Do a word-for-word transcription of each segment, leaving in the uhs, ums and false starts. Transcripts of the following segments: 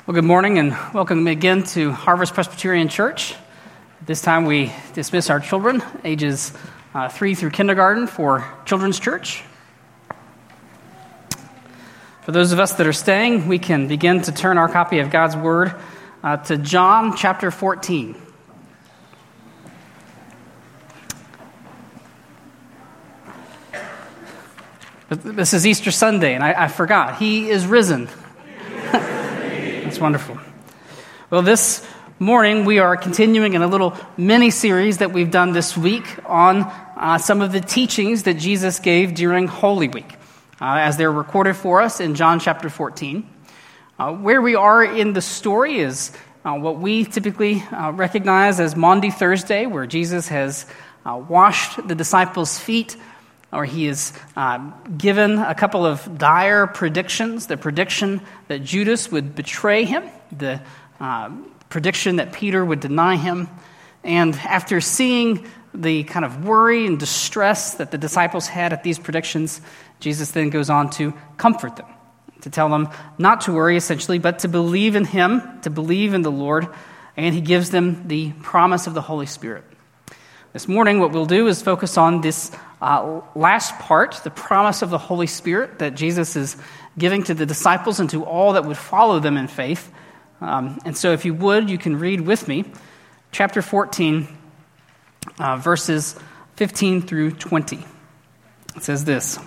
Well, good morning and welcome again to Harvest Presbyterian Church. This time we dismiss our children, ages uh, three through kindergarten, for Children's Church. For those of us that are staying, we can begin to turn our copy of God's Word uh, to John chapter fourteen. But this is Easter Sunday, and I, I forgot. He is risen. That's wonderful. Well, this morning we are continuing in a little mini-series that we've done this week on uh, some of the teachings that Jesus gave during Holy Week, uh, as they're recorded for us in John chapter fourteen. Uh, where we are in the story is uh, what we typically uh, recognize as Maundy Thursday, where Jesus has uh, washed the disciples' feet, or he has uh, given a couple of dire predictions, the prediction that Judas would betray him, the uh, prediction that Peter would deny him. And after seeing the kind of worry and distress that the disciples had at these predictions, Jesus then goes on to comfort them, to tell them not to worry, essentially, but to believe in him, to believe in the Lord, and he gives them the promise of the Holy Spirit. This morning, what we'll do is focus on this uh, last part, the promise of the Holy Spirit that Jesus is giving to the disciples and to all that would follow them in faith. Um, and so if you would, you can read with me chapter fourteen, uh, verses fifteen through twenty. It says this: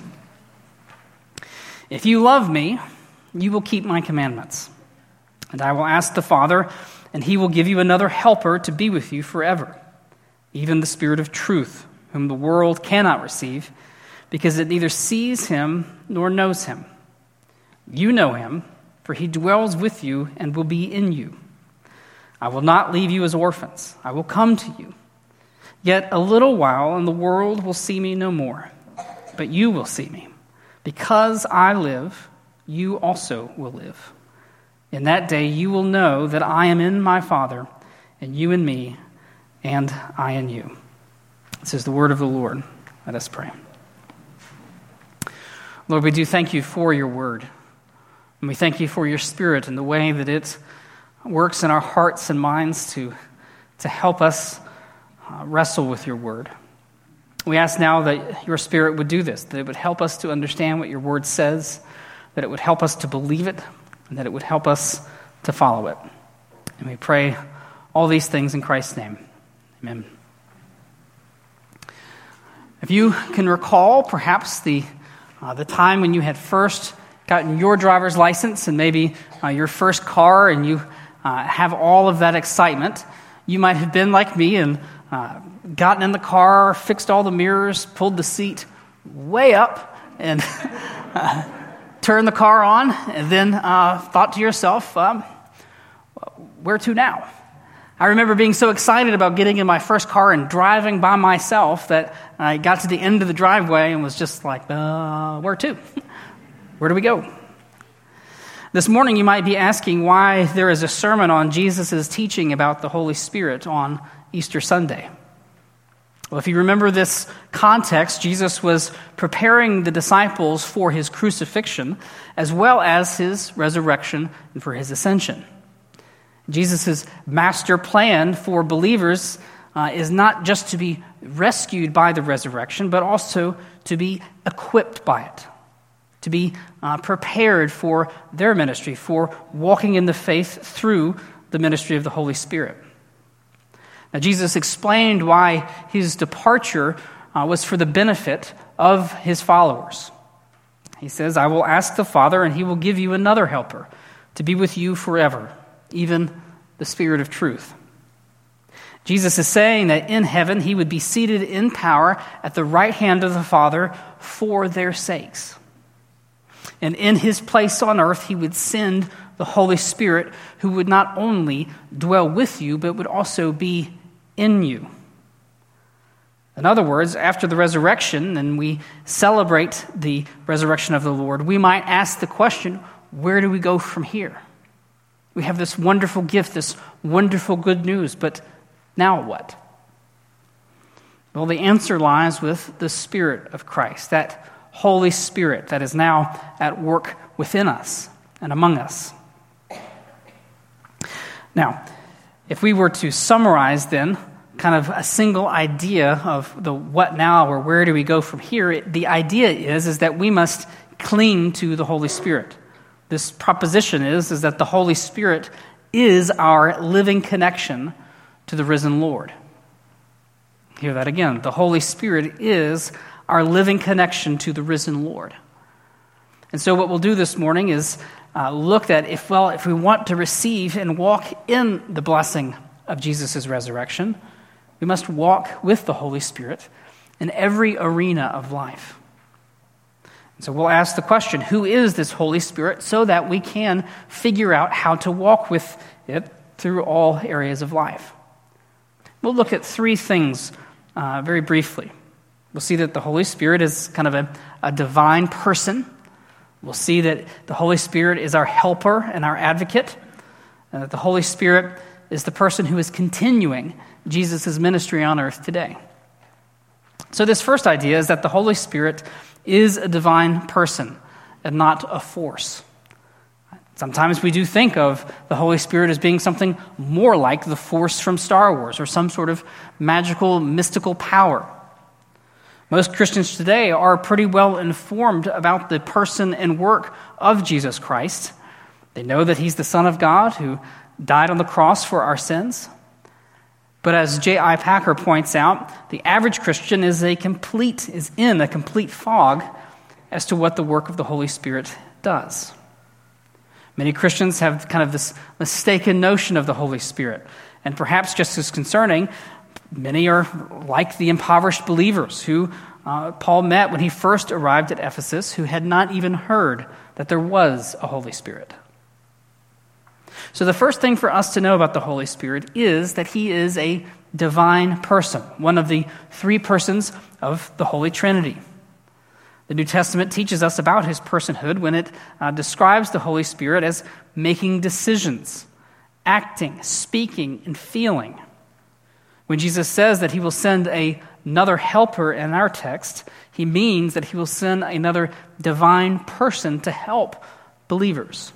"If you love me, you will keep my commandments. And I will ask the Father, and he will give you another helper to be with you forever, even the Spirit of truth, whom the world cannot receive, because it neither sees him nor knows him. You know him, for he dwells with you and will be in you. I will not leave you as orphans. I will come to you. Yet a little while, and the world will see me no more. But you will see me. Because I live, you also will live. In that day you will know that I am in my Father, and you in me, and I in you." This is the word of the Lord. Let us pray. Lord, we do thank you for your word. And we thank you for your Spirit and the way that it works in our hearts and minds to, to help us uh, wrestle with your word. We ask now that your Spirit would do this, that it would help us to understand what your word says, that it would help us to believe it, and that it would help us to follow it. And we pray all these things in Christ's name. Amen. If you can recall, perhaps the uh, the time when you had first gotten your driver's license and maybe uh, your first car, and you uh, have all of that excitement, you might have been like me and uh, gotten in the car, fixed all the mirrors, pulled the seat way up, and uh, turned the car on, and then uh, thought to yourself, um, where to now? I remember being so excited about getting in my first car and driving by myself that I got to the end of the driveway and was just like, uh, where to? Where do we go? This morning you might be asking why there is a sermon on Jesus' teaching about the Holy Spirit on Easter Sunday. Well, if you remember this context, Jesus was preparing the disciples for his crucifixion as well as his resurrection and for his ascension. Jesus' master plan for believers uh, is not just to be rescued by the resurrection, but also to be equipped by it, to be uh, prepared for their ministry, for walking in the faith through the ministry of the Holy Spirit. Now, Jesus explained why his departure uh, was for the benefit of his followers. He says, "I will ask the Father, and he will give you another helper to be with you forever, even the Spirit of truth." Jesus is saying that in heaven he would be seated in power at the right hand of the Father for their sakes. And in his place on earth he would send the Holy Spirit, who would not only dwell with you, but would also be in you. In other words, after the resurrection, and we celebrate the resurrection of the Lord, we might ask the question, where do we go from here? We have this wonderful gift, this wonderful good news, but now what? Well, the answer lies with the Spirit of Christ, that Holy Spirit that is now at work within us and among us. Now, if we were to summarize then kind of a single idea of the what now or where do we go from here, it, the idea is, is that we must cling to the Holy Spirit. This proposition is, is that the Holy Spirit is our living connection to the risen Lord. Hear that again. The Holy Spirit is our living connection to the risen Lord. And so what we'll do this morning is uh, look at if, well, if we want to receive and walk in the blessing of Jesus' resurrection, we must walk with the Holy Spirit in every arena of life. And so we'll ask the question, who is this Holy Spirit, so that we can figure out how to walk with it through all areas of life. We'll look at three things uh, very briefly. We'll see that the Holy Spirit is kind of a, a divine person. We'll see that the Holy Spirit is our helper and our advocate, and that the Holy Spirit is the person who is continuing Jesus' ministry on earth today. So this first idea is that the Holy Spirit is a divine person and not a force. Sometimes we do think of the Holy Spirit as being something more like the Force from Star Wars or some sort of magical, mystical power. Most Christians today are pretty well informed about the person and work of Jesus Christ. They know that he's the Son of God who died on the cross for our sins. But as J I Packer points out, the average Christian is a complete is in a complete fog as to what the work of the Holy Spirit does. Many Christians have kind of this mistaken notion of the Holy Spirit, and perhaps just as concerning, many are like the impoverished believers who uh, Paul met when he first arrived at Ephesus, who had not even heard that there was a Holy Spirit. So the first thing for us to know about the Holy Spirit is that he is a divine person, one of the three persons of the Holy Trinity. The New Testament teaches us about his personhood when it uh, describes the Holy Spirit as making decisions, acting, speaking, and feeling. When Jesus says that he will send a, another helper in our text, he means that he will send another divine person to help believers.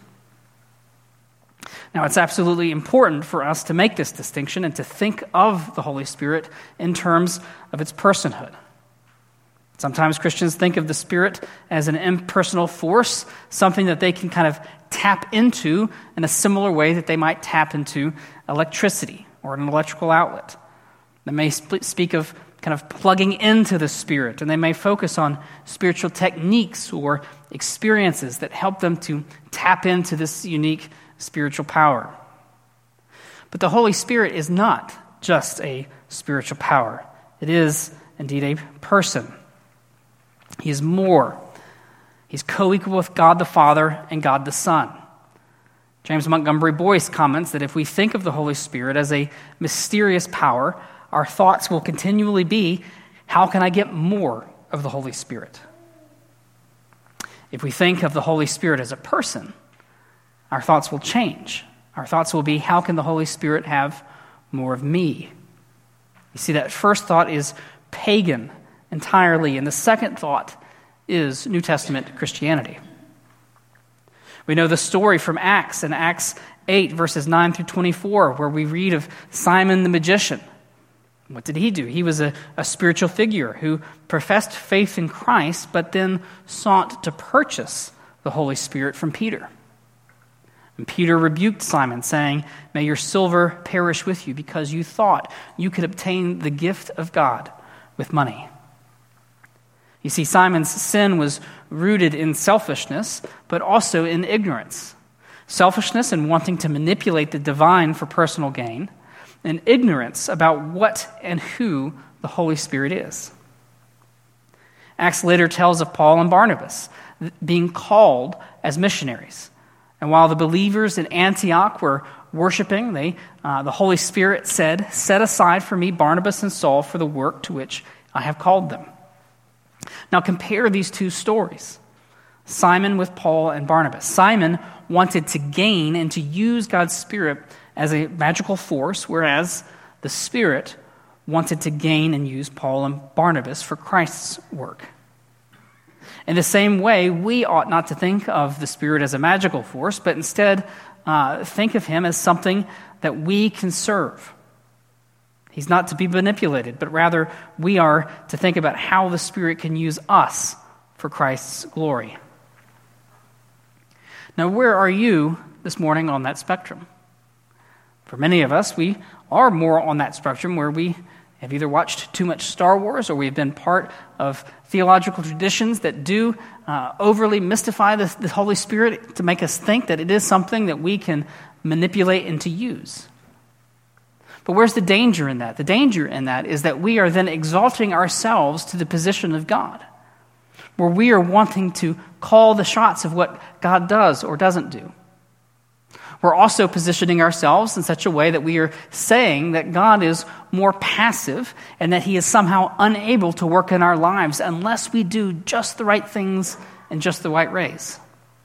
Now, it's absolutely important for us to make this distinction and to think of the Holy Spirit in terms of its personhood. Sometimes Christians think of the Spirit as an impersonal force, something that they can kind of tap into in a similar way that they might tap into electricity or an electrical outlet. They may speak of kind of plugging into the Spirit, and they may focus on spiritual techniques or experiences that help them to tap into this unique spiritual power. But the Holy Spirit is not just a spiritual power. It is indeed a person. He is more. He's co-equal with God the Father and God the Son. James Montgomery Boyce comments that if we think of the Holy Spirit as a mysterious power, our thoughts will continually be, how can I get more of the Holy Spirit? If we think of the Holy Spirit as a person, our thoughts will change. Our thoughts will be, how can the Holy Spirit have more of me? You see, that first thought is pagan entirely, and the second thought is New Testament Christianity. We know the story from Acts, in Acts eight, verses nine through twenty-four, where we read of Simon the magician. What did he do? He was a, a spiritual figure who professed faith in Christ, but then sought to purchase the Holy Spirit from Peter. And Peter rebuked Simon, saying, "May your silver perish with you, because you thought you could obtain the gift of God with money." You see, Simon's sin was rooted in selfishness, but also in ignorance. Selfishness in wanting to manipulate the divine for personal gain, and ignorance about what and who the Holy Spirit is. Acts later tells of Paul and Barnabas being called as missionaries. And while the believers in Antioch were worshiping, they, uh, the Holy Spirit said, "Set aside for me Barnabas and Saul for the work to which I have called them." Now compare these two stories. Simon with Paul and Barnabas. Simon wanted to gain and to use God's Spirit as a magical force, whereas the Spirit wanted to gain and use Paul and Barnabas for Christ's work. In the same way, we ought not to think of the Spirit as a magical force, but instead uh, think of him as something that we can serve. He's not to be manipulated, but rather we are to think about how the Spirit can use us for Christ's glory. Now, where are you this morning on that spectrum? For many of us, we are more on that spectrum where we have either watched too much Star Wars or we've been part of theological traditions that do uh, overly mystify the, the Holy Spirit to make us think that it is something that we can manipulate and to use. But where's the danger in that? The danger in that is that we are then exalting ourselves to the position of God, where we are wanting to call the shots of what God does or doesn't do. We're also positioning ourselves in such a way that we are saying that God is more passive and that he is somehow unable to work in our lives unless we do just the right things in just the right ways.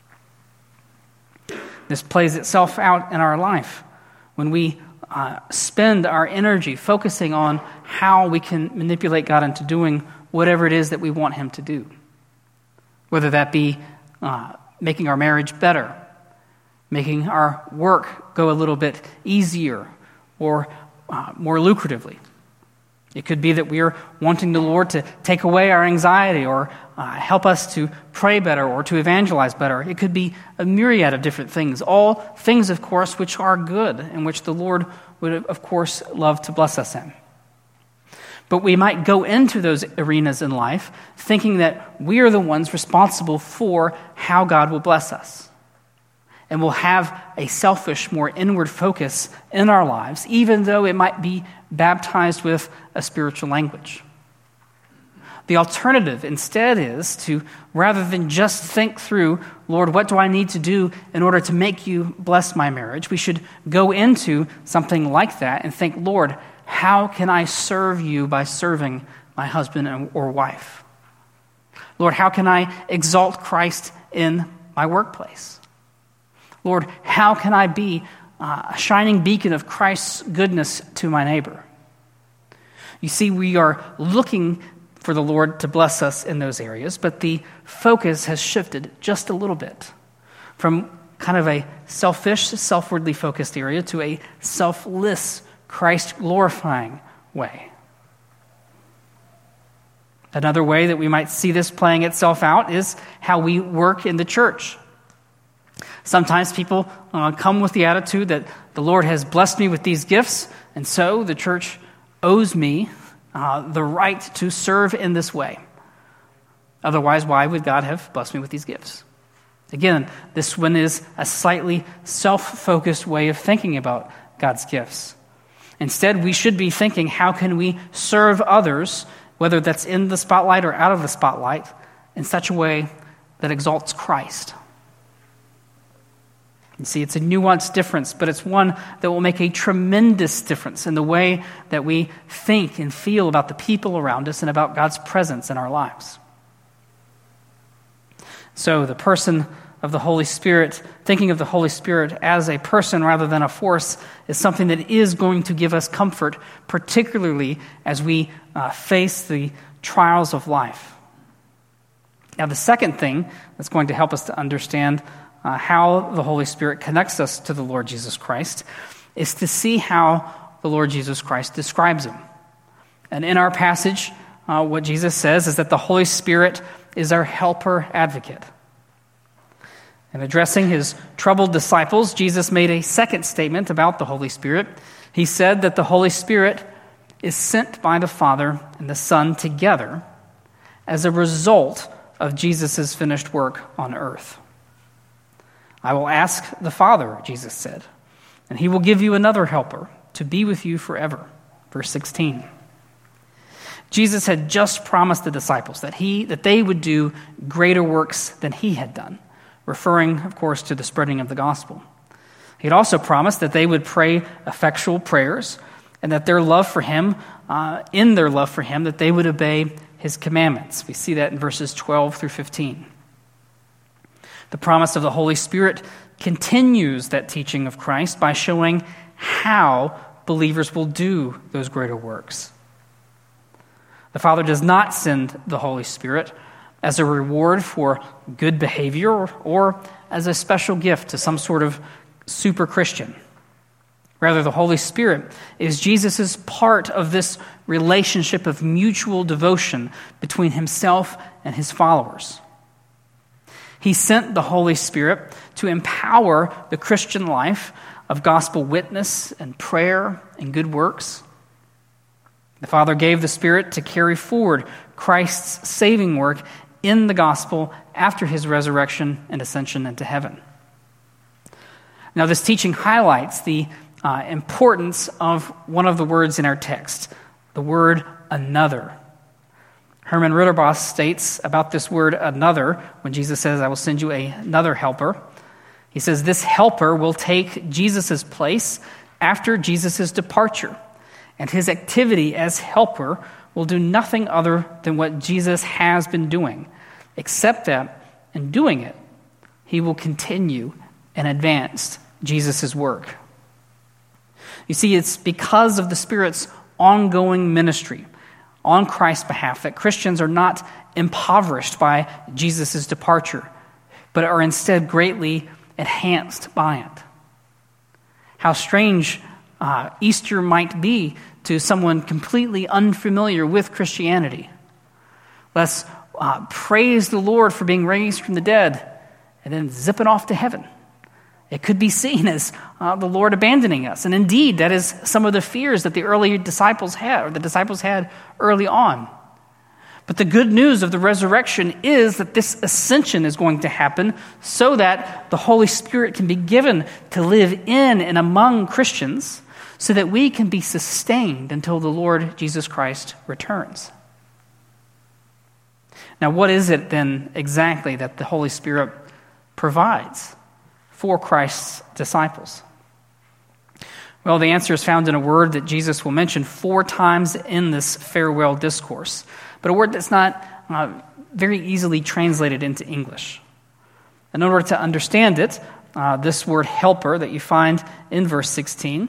This plays itself out in our life when we uh, spend our energy focusing on how we can manipulate God into doing whatever it is that we want him to do. Whether that be uh, making our marriage better, making our work go a little bit easier or uh, more lucratively. It could be that we are wanting the Lord to take away our anxiety or uh, help us to pray better or to evangelize better. It could be a myriad of different things, all things, of course, which are good and which the Lord would, of course, love to bless us in. But we might go into those arenas in life thinking that we are the ones responsible for how God will bless us. And we'll have a selfish, more inward focus in our lives, even though it might be baptized with a spiritual language. The alternative instead is to, rather than just think through, Lord, what do I need to do in order to make you bless my marriage? We should go into something like that and think, Lord, how can I serve you by serving my husband or wife? Lord, how can I exalt Christ in my workplace? Lord, how can I be uh, a shining beacon of Christ's goodness to my neighbor? You see, we are looking for the Lord to bless us in those areas, but the focus has shifted just a little bit from kind of a selfish, self-wardly focused area to a selfless, Christ-glorifying way. Another way that we might see this playing itself out is how we work in the church. Sometimes people uh, come with the attitude that the Lord has blessed me with these gifts, and so the church owes me uh, the right to serve in this way. Otherwise, why would God have blessed me with these gifts? Again, this one is a slightly self-focused way of thinking about God's gifts. Instead, we should be thinking, how can we serve others, whether that's in the spotlight or out of the spotlight, in such a way that exalts Christ? You see, it's a nuanced difference, but it's one that will make a tremendous difference in the way that we think and feel about the people around us and about God's presence in our lives. So the person of the Holy Spirit, thinking of the Holy Spirit as a person rather than a force, is something that is going to give us comfort, particularly as we uh, face the trials of life. Now, the second thing that's going to help us to understand Uh, how the Holy Spirit connects us to the Lord Jesus Christ is to see how the Lord Jesus Christ describes him. And in our passage, uh, what Jesus says is that the Holy Spirit is our helper advocate. In addressing his troubled disciples, Jesus made a second statement about the Holy Spirit. He said that the Holy Spirit is sent by the Father and the Son together as a result of Jesus' finished work on earth. I will ask the Father, Jesus said, and he will give you another helper to be with you forever. Verse sixteen. Jesus had just promised the disciples that he that they would do greater works than he had done, referring, of course, to the spreading of the gospel. He had also promised that they would pray effectual prayers and that their love for him, uh, in their love for him, that they would obey his commandments. We see that in verses twelve through fifteen. The promise of the Holy Spirit continues that teaching of Christ by showing how believers will do those greater works. The Father does not send the Holy Spirit as a reward for good behavior or, or as a special gift to some sort of super Christian. Rather, the Holy Spirit is Jesus' part of this relationship of mutual devotion between himself and his followers. He sent the Holy Spirit to empower the Christian life of gospel witness and prayer and good works. The Father gave the Spirit to carry forward Christ's saving work in the gospel after his resurrection and ascension into heaven. Now, this teaching highlights the uh, importance of one of the words in our text, the word another. Herman Ritterboss states about this word another, when Jesus says, I will send you a, another helper. He says, this helper will take Jesus' place after Jesus' departure, and his activity as helper will do nothing other than what Jesus has been doing, except that in doing it, he will continue and advance Jesus' work. You see, it's because of the Spirit's ongoing ministry on Christ's behalf that Christians are not impoverished by Jesus' departure, but are instead greatly enhanced by it. How strange uh, Easter might be to someone completely unfamiliar with Christianity. Let's uh, praise the Lord for being raised from the dead and then zip it off to heaven. It could be seen as uh, the Lord abandoning us. And indeed, that is some of the fears that the early disciples had, or the disciples had early on. But the good news of the resurrection is that this ascension is going to happen so that the Holy Spirit can be given to live in and among Christians so that we can be sustained until the Lord Jesus Christ returns. Now, what is it then exactly that the Holy Spirit provides for Christ's disciples? Well, the answer is found in a word that Jesus will mention four times in this farewell discourse, but a word that's not uh, very easily translated into English. In order to understand it, uh, this word helper that you find in verse sixteen,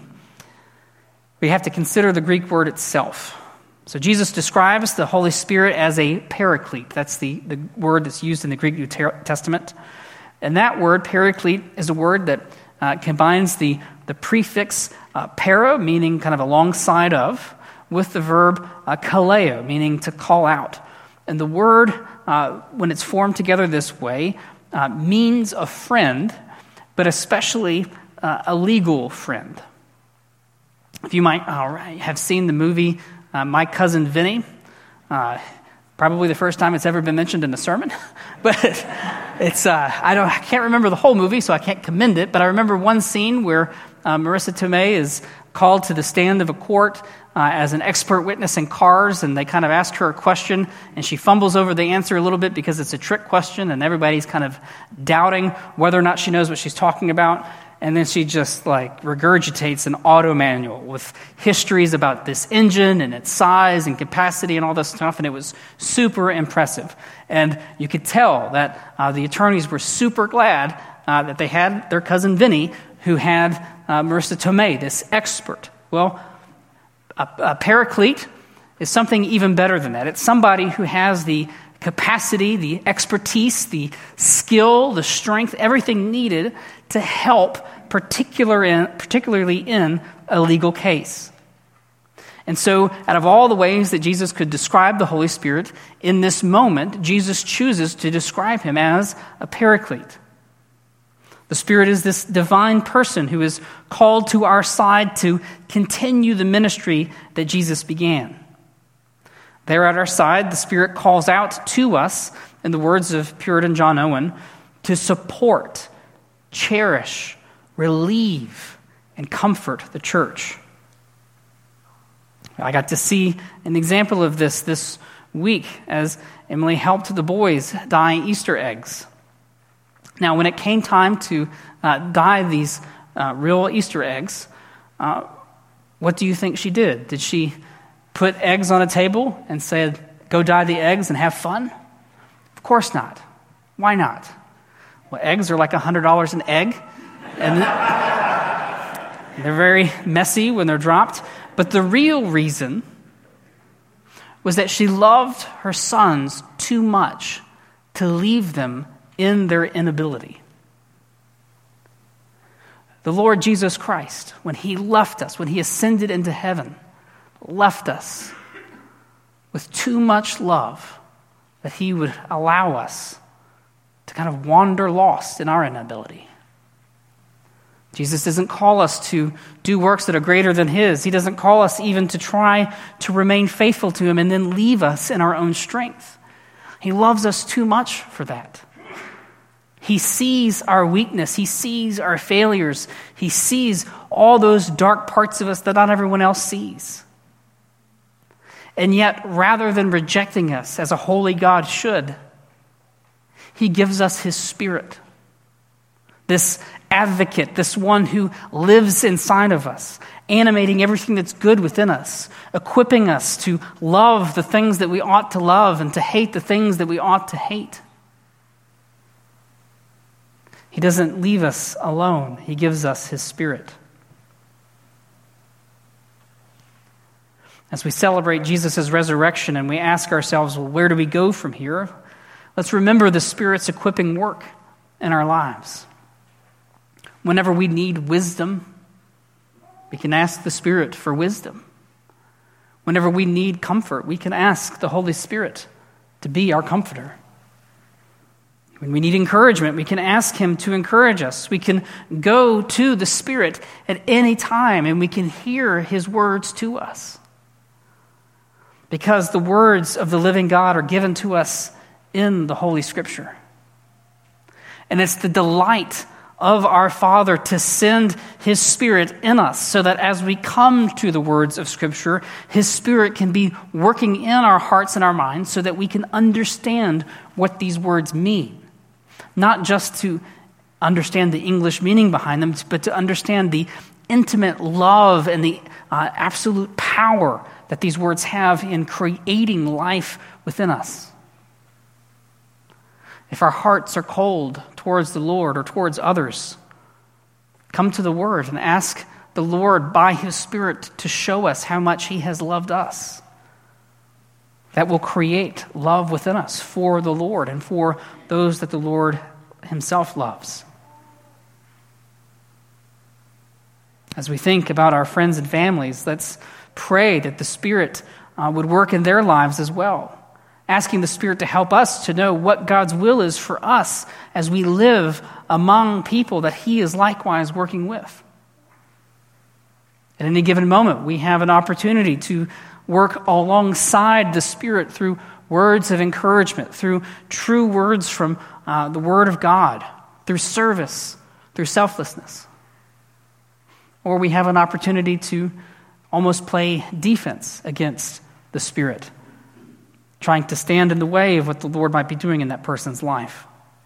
we have to consider the Greek word itself. So Jesus describes the Holy Spirit as a paraclete. That's the, the word that's used in the Greek New Testament. And that word, paraclete, is a word that uh, combines the, the prefix uh, para, meaning kind of alongside of, with the verb uh, kaleo, meaning to call out. And the word, uh, when it's formed together this way, uh, means a friend, but especially uh, a legal friend. If you might uh, have seen the movie uh, My Cousin Vinny, uh, probably the first time it's ever been mentioned in a sermon, but it's uh, I don't I can't remember the whole movie, so I can't commend it. But I remember one scene where uh, Marissa Tomei is called to the stand of a court uh, as an expert witness in cars, and they kind of ask her a question, and she fumbles over the answer a little bit because it's a trick question, and everybody's kind of doubting whether or not she knows what she's talking about. And then she just like regurgitates an auto manual with histories about this engine and its size and capacity and all this stuff. And it was super impressive. And you could tell that uh, the attorneys were super glad uh, that they had their cousin Vinny, who had uh, Marissa Tomei, this expert. Well, a, a paraclete is something even better than that. It's somebody who has the capacity, the expertise, the skill, the strength, everything needed to help, particular in, particularly in a legal case. And so, out of all the ways that Jesus could describe the Holy Spirit, in this moment, Jesus chooses to describe him as a paraclete. The Spirit is this divine person who is called to our side to continue the ministry that Jesus began. There at our side, the Spirit calls out to us, in the words of Puritan John Owen, to support, cherish, relieve, and comfort the church. I got to see an example of this this week as Emily helped the boys dye Easter eggs. Now, when it came time to uh, dye these uh, real Easter eggs, uh, what do you think she did? Did she put eggs on a table and said, go dye the eggs and have fun? Of course not. Why not? Well, eggs are like one hundred dollars an egg, and they're very messy when they're dropped. But the real reason was that she loved her sons too much to leave them in their inability. The Lord Jesus Christ, when he left us, when he ascended into heaven, left us with too much love that he would allow us to kind of wander lost in our inability. Jesus doesn't call us to do works that are greater than his. He doesn't call us even to try to remain faithful to him and then leave us in our own strength. He loves us too much for that. He sees our weakness. He sees our failures. He sees all those dark parts of us that not everyone else sees. And yet, rather than rejecting us as a holy God should, he gives us his Spirit. This advocate, this one who lives inside of us, animating everything that's good within us, equipping us to love the things that we ought to love and to hate the things that we ought to hate. He doesn't leave us alone. He gives us his Spirit. As we celebrate Jesus' resurrection and we ask ourselves, well, where do we go from here? Let's remember the Spirit's equipping work in our lives. Whenever we need wisdom, we can ask the Spirit for wisdom. Whenever we need comfort, we can ask the Holy Spirit to be our comforter. When we need encouragement, we can ask him to encourage us. We can go to the Spirit at any time and we can hear his words to us. Because the words of the living God are given to us in the Holy Scripture. And it's the delight of our Father to send his Spirit in us so that as we come to the words of Scripture, his Spirit can be working in our hearts and our minds so that we can understand what these words mean. Not just to understand the English meaning behind them, but to understand the intimate love and the uh, absolute power that these words have in creating life within us. If our hearts are cold towards the Lord or towards others, come to the Word and ask the Lord by his Spirit to show us how much he has loved us. That will create love within us for the Lord and for those that the Lord himself loves. As we think about our friends and families, let's pray that the Spirit uh, would work in their lives as well, asking the Spirit to help us to know what God's will is for us as we live among people that he is likewise working with. At any given moment, we have an opportunity to work alongside the Spirit through words of encouragement, through true words from uh, the Word of God, through service, through selflessness. Or we have an opportunity to almost play defense against the Spirit, trying to stand in the way of what the Lord might be doing in that person's life.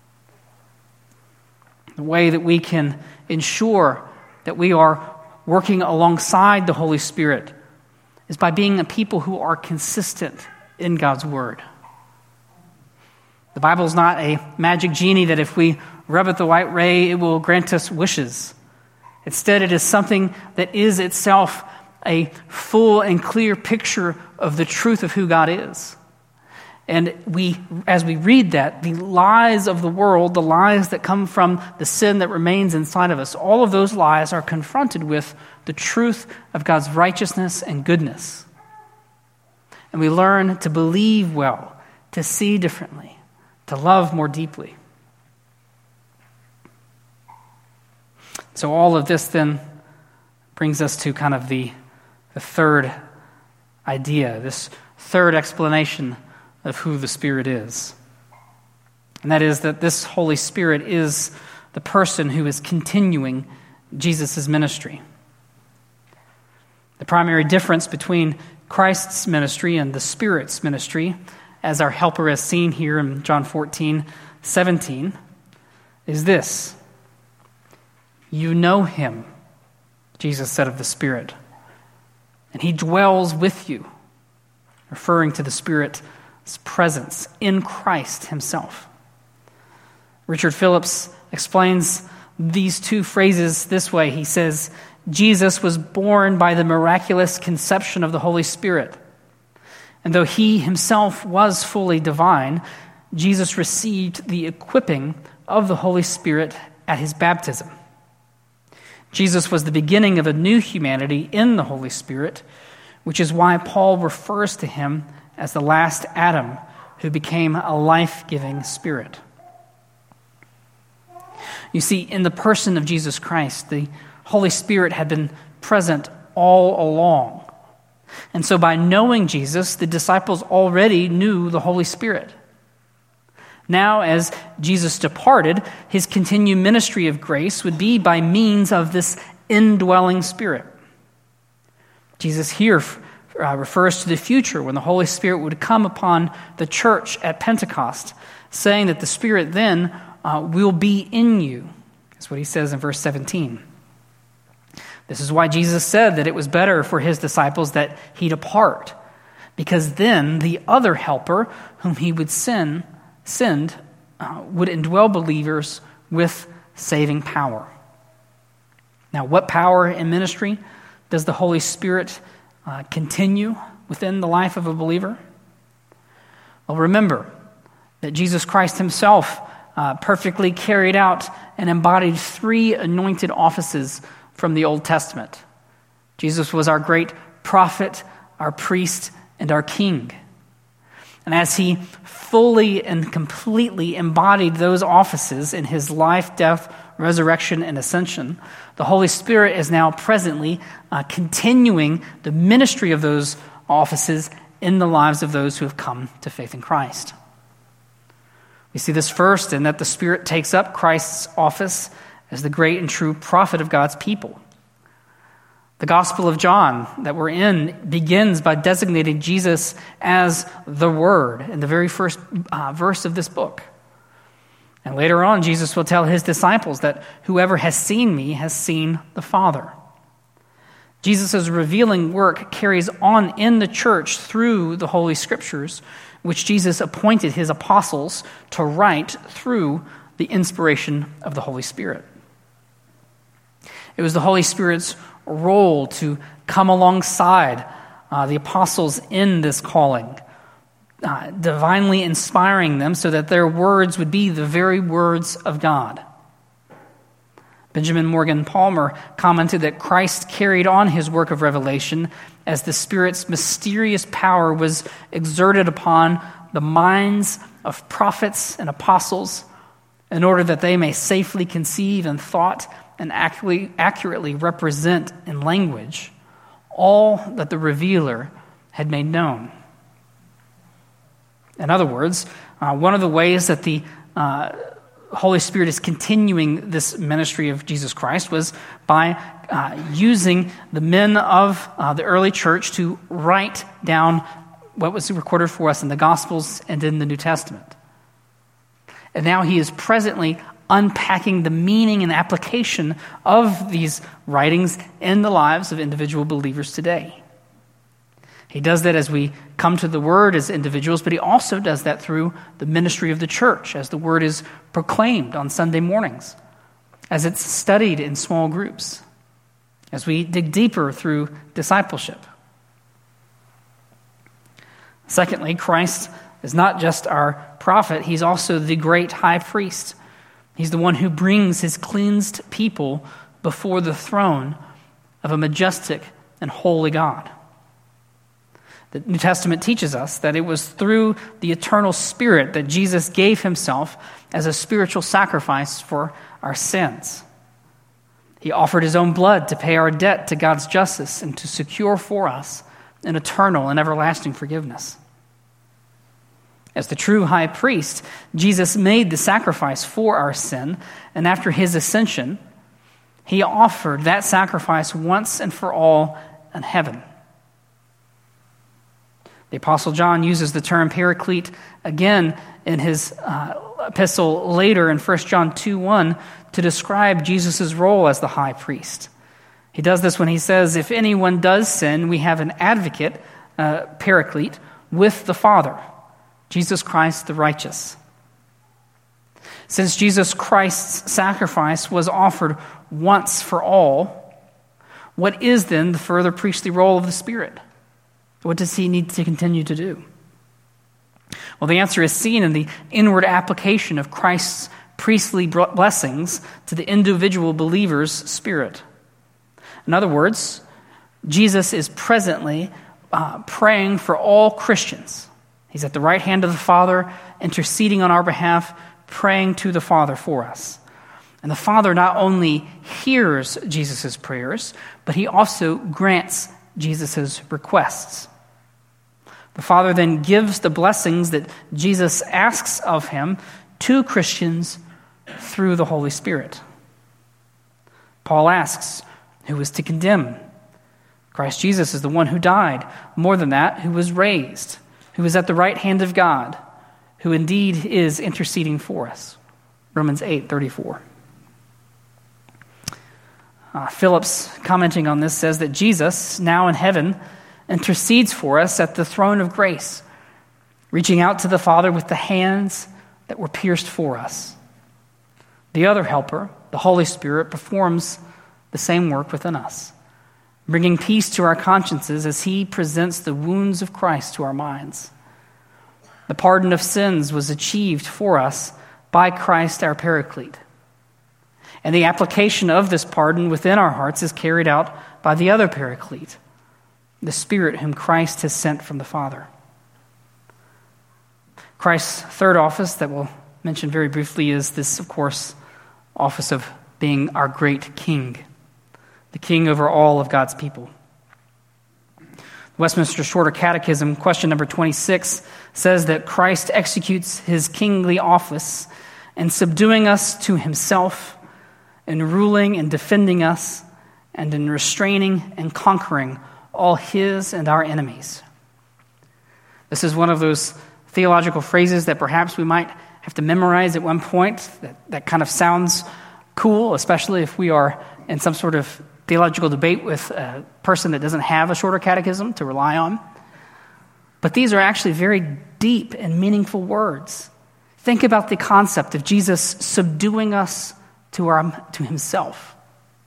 The way that we can ensure that we are working alongside the Holy Spirit is by being a people who are consistent in God's Word. The Bible is not a magic genie that if we rub it the right way, it will grant us wishes. Instead, it is something that is itself a full and clear picture of the truth of who God is. And we, as we read that, the lies of the world, the lies that come from the sin that remains inside of us, all of those lies are confronted with the truth of God's righteousness and goodness. And we learn to believe well, to see differently, to love more deeply. So all of this then brings us to kind of the, the third idea, this third explanation of who the Spirit is. And that is that this Holy Spirit is the person who is continuing Jesus' ministry. The primary difference between Christ's ministry and the Spirit's ministry, as our helper is seen here in John fourteen seventeen, is this. You know him, Jesus said of the Spirit, and he dwells with you, referring to the Spirit's presence in Christ himself. Richard Phillips explains these two phrases this way. He says, Jesus was born by the miraculous conception of the Holy Spirit. And though he himself was fully divine, Jesus received the equipping of the Holy Spirit at his baptism. Jesus was the beginning of a new humanity in the Holy Spirit, which is why Paul refers to him as the last Adam who became a life-giving spirit. You see, in the person of Jesus Christ, the Holy Spirit had been present all along. And so by knowing Jesus, the disciples already knew the Holy Spirit. Now, as Jesus departed, his continued ministry of grace would be by means of this indwelling Spirit. Jesus here uh, refers to the future when the Holy Spirit would come upon the church at Pentecost, saying that the Spirit then uh, will be in you. That's what he says in verse seventeen. This is why Jesus said that it was better for his disciples that he depart, because then the other helper whom he would send Send uh, would indwell believers with saving power. Now, what power in ministry does the Holy Spirit uh, continue within the life of a believer? Well, remember that Jesus Christ himself uh, perfectly carried out and embodied three anointed offices from the Old Testament. Jesus was our great prophet, our priest, and our king. And as he fully and completely embodied those offices in his life, death, resurrection, and ascension, the Holy Spirit is now presently uh, continuing the ministry of those offices in the lives of those who have come to faith in Christ. We see this first in that the Spirit takes up Christ's office as the great and true prophet of God's people. The Gospel of John that we're in begins by designating Jesus as the Word in the very first uh, verse of this book. And later on, Jesus will tell his disciples that whoever has seen me has seen the Father. Jesus' revealing work carries on in the church through the Holy Scriptures, which Jesus appointed his apostles to write through the inspiration of the Holy Spirit. It was the Holy Spirit's role to come alongside uh, the apostles in this calling, uh, divinely inspiring them so that their words would be the very words of God. Benjamin Morgan Palmer commented that Christ carried on his work of revelation as the Spirit's mysterious power was exerted upon the minds of prophets and apostles in order that they may safely conceive in thought and accurately, accurately represent in language all that the revealer had made known. In other words, uh, one of the ways that the uh, Holy Spirit is continuing this ministry of Jesus Christ was by uh, using the men of uh, the early church to write down what was recorded for us in the Gospels and in the New Testament. And now he is presently unpacking the meaning and application of these writings in the lives of individual believers today. He does that as we come to the Word as individuals, but he also does that through the ministry of the church, as the Word is proclaimed on Sunday mornings, as it's studied in small groups, as we dig deeper through discipleship. Secondly, Christ is not just our prophet, he's also the great high priest. He's the one who brings his cleansed people before the throne of a majestic and holy God. The New Testament teaches us that it was through the eternal Spirit that Jesus gave himself as a spiritual sacrifice for our sins. He offered his own blood to pay our debt to God's justice and to secure for us an eternal and everlasting forgiveness. As the true high priest, Jesus made the sacrifice for our sin, and after his ascension, he offered that sacrifice once and for all in heaven. The Apostle John uses the term paraclete again in his uh, epistle later in First John two one to describe Jesus' role as the high priest. He does this when he says, if anyone does sin, we have an advocate, uh, paraclete, with the Father, Jesus Christ the righteous. Since Jesus Christ's sacrifice was offered once for all, what is then the further priestly role of the Spirit? What does he need to continue to do? Well, the answer is seen in the inward application of Christ's priestly blessings to the individual believer's spirit. In other words, Jesus is presently uh, praying for all Christians. He's at the right hand of the Father, interceding on our behalf, praying to the Father for us. And the Father not only hears Jesus' prayers, but he also grants Jesus' requests. The Father then gives the blessings that Jesus asks of him to Christians through the Holy Spirit. Paul asks, who is to condemn? Christ Jesus is the one who died. More than that, who was raised, who is at the right hand of God, who indeed is interceding for us. Romans eight thirty-four. Uh, Phillips, commenting on this, says that Jesus, now in heaven, intercedes for us at the throne of grace, reaching out to the Father with the hands that were pierced for us. The other helper, the Holy Spirit, performs the same work within us, bringing peace to our consciences as he presents the wounds of Christ to our minds. The pardon of sins was achieved for us by Christ our Paraclete. And the application of this pardon within our hearts is carried out by the other Paraclete, the Spirit whom Christ has sent from the Father. Christ's third office that we'll mention very briefly is this, of course, office of being our great King, the King over all of God's people. The Westminster Shorter Catechism, question number twenty-six, says that Christ executes his kingly office in subduing us to himself, in ruling and defending us, and in restraining and conquering all his and our enemies. This is one of those theological phrases that perhaps we might have to memorize at one point. That, that kind of sounds cool, especially if we are in some sort of theological debate with a person that doesn't have a shorter catechism to rely on. But these are actually very deep and meaningful words. Think about the concept of Jesus subduing us to our to himself.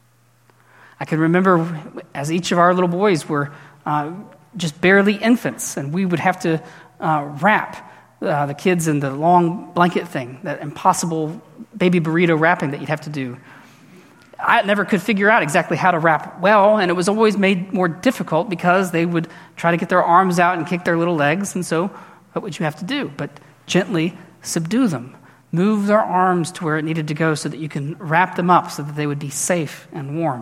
I can remember as each of our little boys were uh, just barely infants, and we would have to uh, wrap uh, the kids in the long blanket thing, that impossible baby burrito wrapping that you'd have to do. I never could figure out exactly how to wrap well, and it was always made more difficult because they would try to get their arms out and kick their little legs, and so what would you have to do? But gently subdue them. Move their arms to where it needed to go so that you can wrap them up so that they would be safe and warm.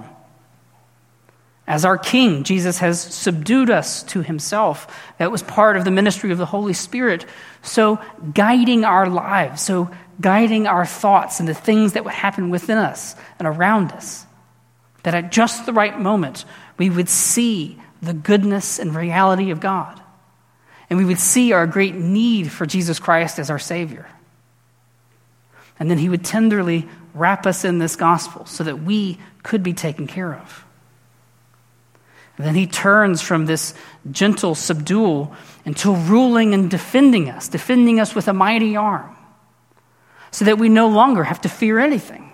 As our King, Jesus has subdued us to himself. That was part of the ministry of the Holy Spirit. So guiding our lives, so guiding our thoughts and the things that would happen within us and around us, that at just the right moment, we would see the goodness and reality of God. And we would see our great need for Jesus Christ as our Savior. And then he would tenderly wrap us in this gospel so that we could be taken care of. And then he turns from this gentle subdual until ruling and defending us, defending us with a mighty arm, so that we no longer have to fear anything.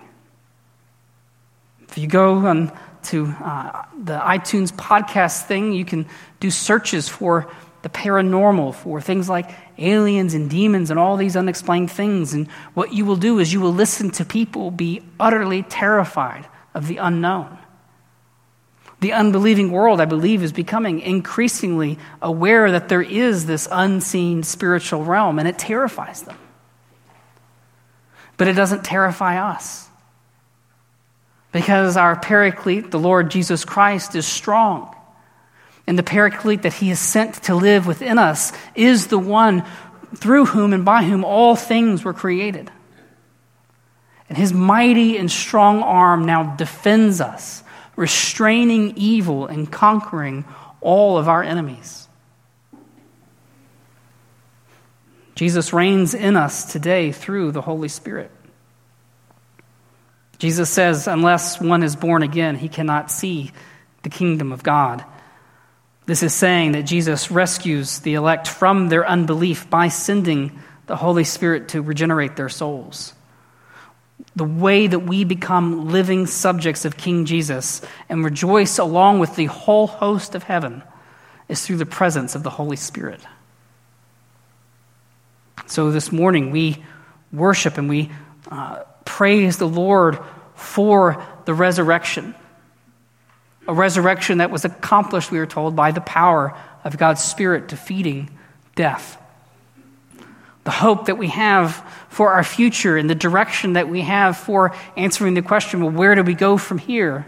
If you go on to uh, the iTunes podcast thing, you can do searches for the paranormal, for things like aliens and demons and all these unexplained things. And what you will do is you will listen to people be utterly terrified of the unknown. The unbelieving world, I believe, is becoming increasingly aware that there is this unseen spiritual realm, and it terrifies them. But it doesn't terrify us, because our Paraclete, the Lord Jesus Christ, is strong. And the Paraclete that he has sent to live within us is the one through whom and by whom all things were created. And his mighty and strong arm now defends us, restraining evil and conquering all of our enemies. Jesus reigns in us today through the Holy Spirit. Jesus says, unless one is born again, he cannot see the kingdom of God. This is saying that Jesus rescues the elect from their unbelief by sending the Holy Spirit to regenerate their souls. The way that we become living subjects of King Jesus and rejoice along with the whole host of heaven is through the presence of the Holy Spirit. So this morning we worship and we uh, praise the Lord for the resurrection. A resurrection that was accomplished, we are told, by the power of God's Spirit defeating death. The hope that we have for our future and the direction that we have for answering the question, well, where do we go from here,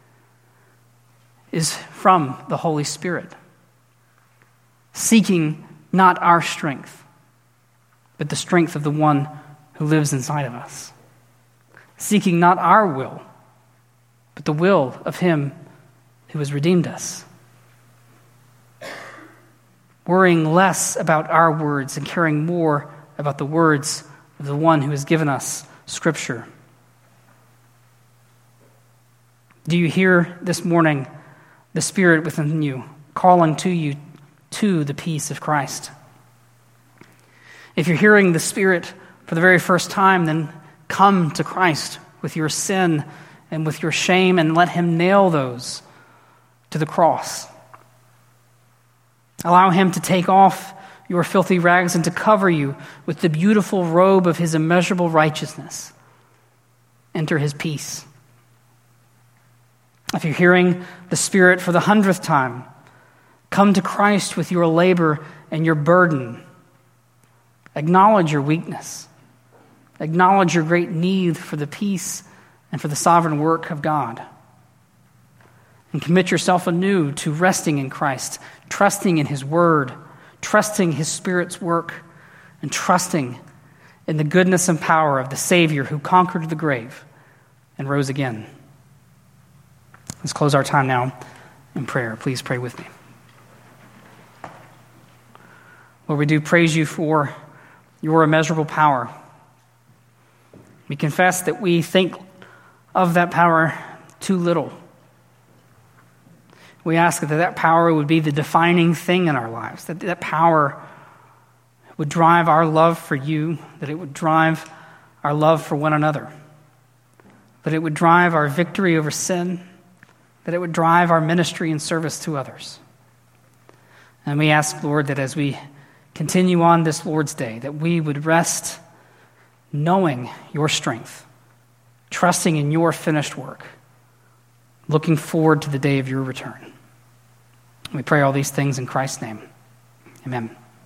is from the Holy Spirit. Seeking not our strength, but the strength of the one who lives inside of us. Seeking not our will, but the will of him who has redeemed us. Worrying less about our words and caring more about the words of the one who has given us Scripture. Do you hear this morning the Spirit within you calling to you to the peace of Christ? If you're hearing the Spirit for the very first time, then come to Christ with your sin and with your shame and let him nail those to the cross. Allow him to take off your filthy rags and to cover you with the beautiful robe of his immeasurable righteousness. Enter his peace. If you're hearing the Spirit for the hundredth time, come to Christ with your labor and your burden. Acknowledge your weakness. Acknowledge your great need for the peace and for the sovereign work of God. And commit yourself anew to resting in Christ, trusting in his word, trusting his Spirit's work, and trusting in the goodness and power of the Savior who conquered the grave and rose again. Let's close our time now in prayer. Please pray with me. Lord, we do praise you for your immeasurable power. We confess that we think of that power too little. We ask that that power would be the defining thing in our lives, that that power would drive our love for you, that it would drive our love for one another, that it would drive our victory over sin, that it would drive our ministry and service to others. And we ask, Lord, that as we continue on this Lord's Day, that we would rest knowing your strength, trusting in your finished work, looking forward to the day of your return. We pray all these things in Christ's name. Amen.